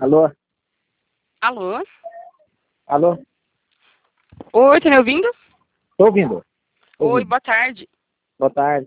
Alô? Alô? Alô? Oi, tá me ouvindo? Tô ouvindo. Tô Oi, ouvindo. boa tarde. Boa tarde.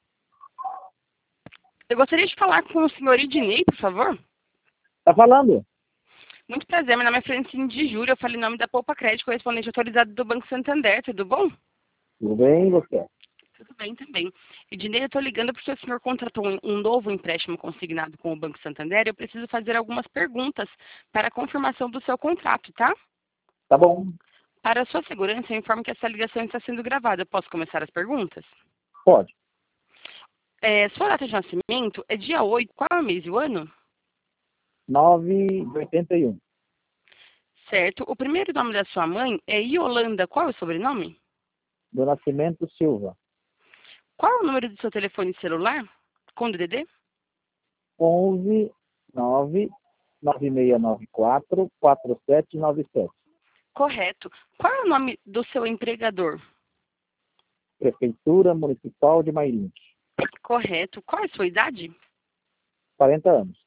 Eu gostaria de falar com o senhor Idinei, por favor. Tá falando? Muito prazer, meu nome é Francine de Júlio, eu falei em nome da Poupa Crédito, correspondente autorizado do Banco Santander, tudo bom? Tudo bem, e você? Tudo bem também. Idinei, eu estou ligando porque o senhor contratou um novo empréstimo consignado com o Banco Santander e eu preciso fazer algumas perguntas para a confirmação do seu contrato, tá? Tá bom. Para a sua segurança, eu informo que essa ligação está sendo gravada. Eu posso começar as perguntas? Pode. Sua data de nascimento é dia 8. Qual é o mês e o ano? 9 de 81. Certo. O primeiro nome da sua mãe é Yolanda. Qual é o sobrenome? Do Nascimento Silva. Qual é o número do seu telefone celular? Com DDD? 11 9 9694 4797. Correto. Qual é o nome do seu empregador? Prefeitura Municipal de Mairinque. Correto. Qual é a sua idade? 40 anos.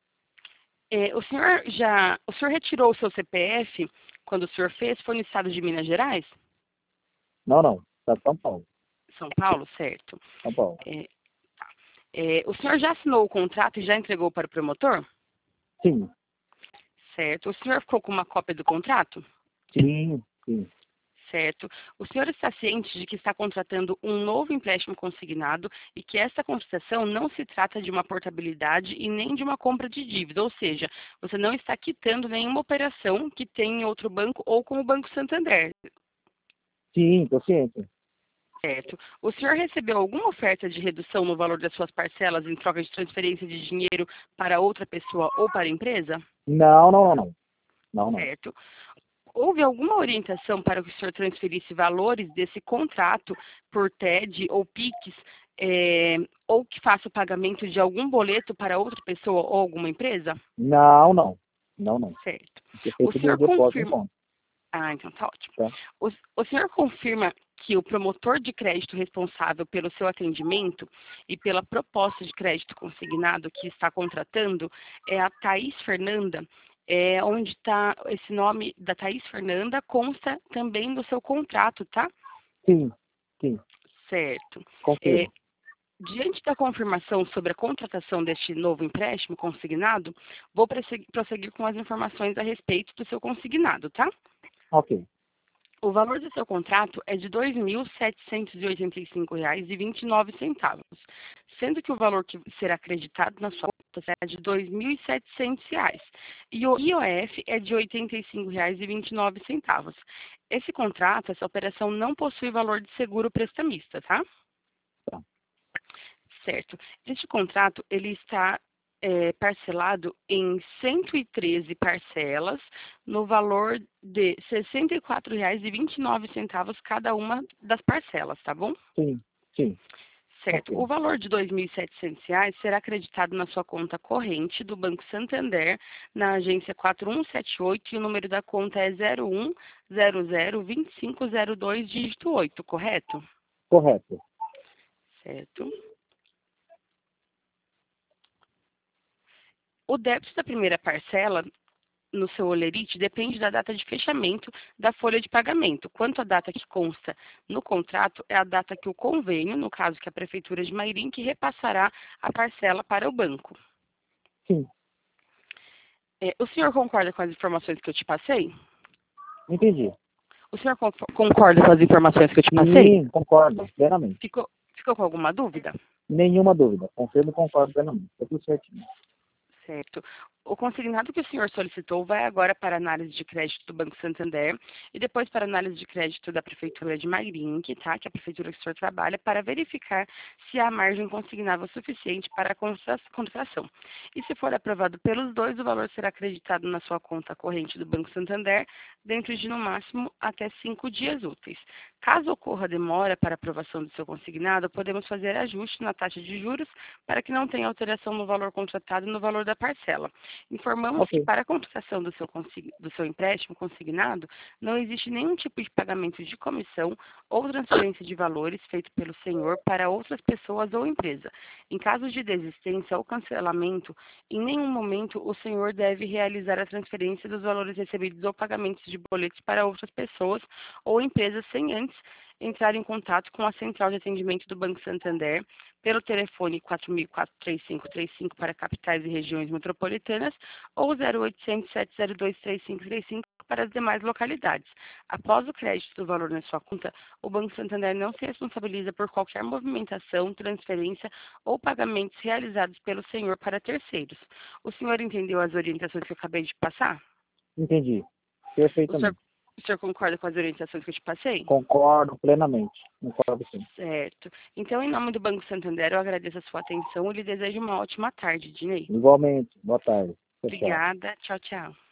O senhor retirou o seu CPF quando o senhor fez? Foi no estado de Minas Gerais? Não, não. Tá São Paulo. São Paulo, certo. São Paulo. O senhor já assinou o contrato e já entregou para o promotor? Sim. Certo. O senhor ficou com uma cópia do contrato? Sim. Sim. Certo. O senhor está ciente de que está contratando um novo empréstimo consignado e que essa contratação não se trata de uma portabilidade e nem de uma compra de dívida, ou seja, você não está quitando nenhuma operação que tem em outro banco ou com o Banco Santander, Sim, tô ciente. certo? O senhor recebeu alguma oferta de redução no valor das suas parcelas em troca de transferência de dinheiro para outra pessoa ou para a empresa? Não, não, não, não. Não, não. Certo. Houve alguma orientação para que o senhor transferisse valores desse contrato por TED ou PIX, ou que faça o pagamento de algum boleto para outra pessoa ou alguma empresa? Não, não. Não, não. Certo. Ter O feito do senhor depósito em confirma. conta. Ah, então tá ótimo. Tá? O senhor confirma que o promotor de crédito responsável pelo seu atendimento e pela proposta de crédito consignado que está contratando é a Thaís Fernanda, onde está esse nome da Thaís Fernanda, consta também do seu contrato, tá? Sim. Sim. Certo. É, Confirmo. diante da confirmação sobre a contratação deste novo empréstimo consignado, vou prosseguir com as informações a respeito do seu consignado, tá? Ok. O valor do seu contrato é de R$ 2.785,29, sendo que o valor que será acreditado na sua conta será de R$ 2.700 e o IOF é de R$ 85,29. Esse contrato, essa operação não possui valor de seguro prestamista, tá? Tá. Certo. Este contrato, ele está parcelado em 113 parcelas, no valor de R$ 64,29 cada uma das parcelas, tá bom? Sim. Sim. Certo. Ok. O valor de R$ 2.700 será acreditado na sua conta corrente do Banco Santander, na agência 4178, e o número da conta é 01002502, dígito 8, correto? Correto. Certo. O débito da primeira parcela no seu holerite depende da data de fechamento da folha de pagamento. Quanto à data que consta no contrato, é a data que o convênio, no caso que a Prefeitura de Mairinque, repassará a parcela para o banco. Sim. O senhor concorda com as informações que eu te passei? Entendi. O senhor concorda com as informações que eu te passei? Sim, concordo plenamente. Ficou com alguma dúvida? Nenhuma dúvida. Confirmo e concordo plenamente. Tá tudo certinho. Certo. O consignado que o senhor solicitou vai agora para a análise de crédito do Banco Santander e depois para a análise de crédito da Prefeitura de Mairinque, tá? Que é a prefeitura que o senhor trabalha, para verificar se há margem consignável suficiente para a contratação. E se for aprovado pelos dois, o valor será acreditado na sua conta corrente do Banco Santander dentro de, no máximo, até 5 dias úteis. Caso ocorra demora para aprovação do seu consignado, podemos fazer ajuste na taxa de juros para que não tenha alteração no valor contratado e no valor da parcela. Informamos que Ok. para a computação do seu empréstimo consignado, não existe nenhum tipo de pagamento de comissão ou transferência de valores feito pelo senhor para outras pessoas ou empresa. Em caso de desistência ou cancelamento, em nenhum momento o senhor deve realizar a transferência dos valores recebidos ou pagamentos de boletos para outras pessoas ou empresas sem antes entrar em contato com a central de atendimento do Banco Santander pelo telefone 4004-3535 para capitais e regiões metropolitanas ou 0800 702 3535 para as demais localidades. Após o crédito do valor na sua conta, o Banco Santander não se responsabiliza por qualquer movimentação, transferência ou pagamentos realizados pelo senhor para terceiros. O senhor entendeu as orientações que eu acabei de passar? Entendi. O senhor, Perfeitamente. o senhor concorda com as orientações que eu te passei? Concordo plenamente. Concordo sim. Certo. Então, em nome do Banco Santander, eu agradeço a sua atenção e lhe desejo uma ótima tarde, Dinei. Igualmente. Boa tarde. Tchau, tchau. Obrigada. Tchau, tchau.